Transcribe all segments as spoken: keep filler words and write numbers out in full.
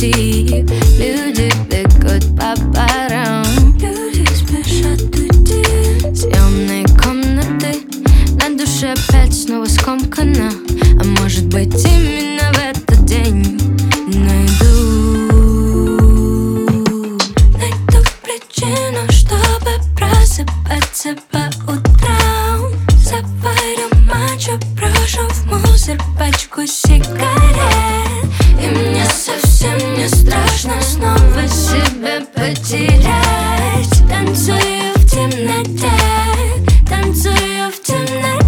пути. Люди бегут по парам, люди спешат уйти. Съемные комнаты, на душе опять снова скомкано. А может быть именно в этот день найду Найду причину, чтобы просыпаться по утрам. Заварю матча, брошу в мусор пачку сигарет. И мне совсем не страшно снова себя потерять. Танцую в темноте, танцую в темноте.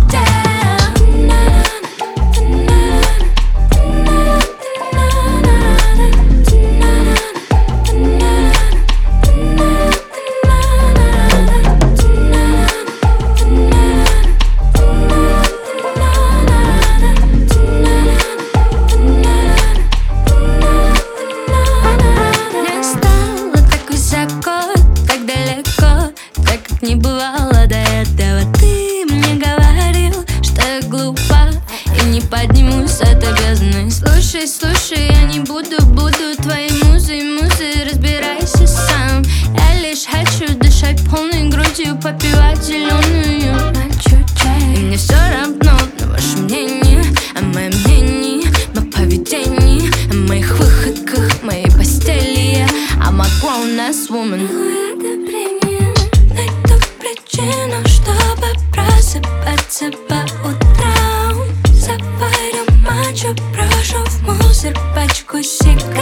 Не бывало до этого. Ты мне говорил, что я глупа и не поднимусь с этой бездны. Слушай, слушай, я не буду, буду твоей музой, музой, разбирайся сам. Я лишь хочу дышать полной грудью, попивать зеленую чай. И мне все равно на ваше мнение, о моем мнении, моем поведении, о моих выходках, моей постели. I'm a grown-ass woman. Причину, чтобы просыпаться по утрам. Заварю матча, брошу в мусор пачку сигарет.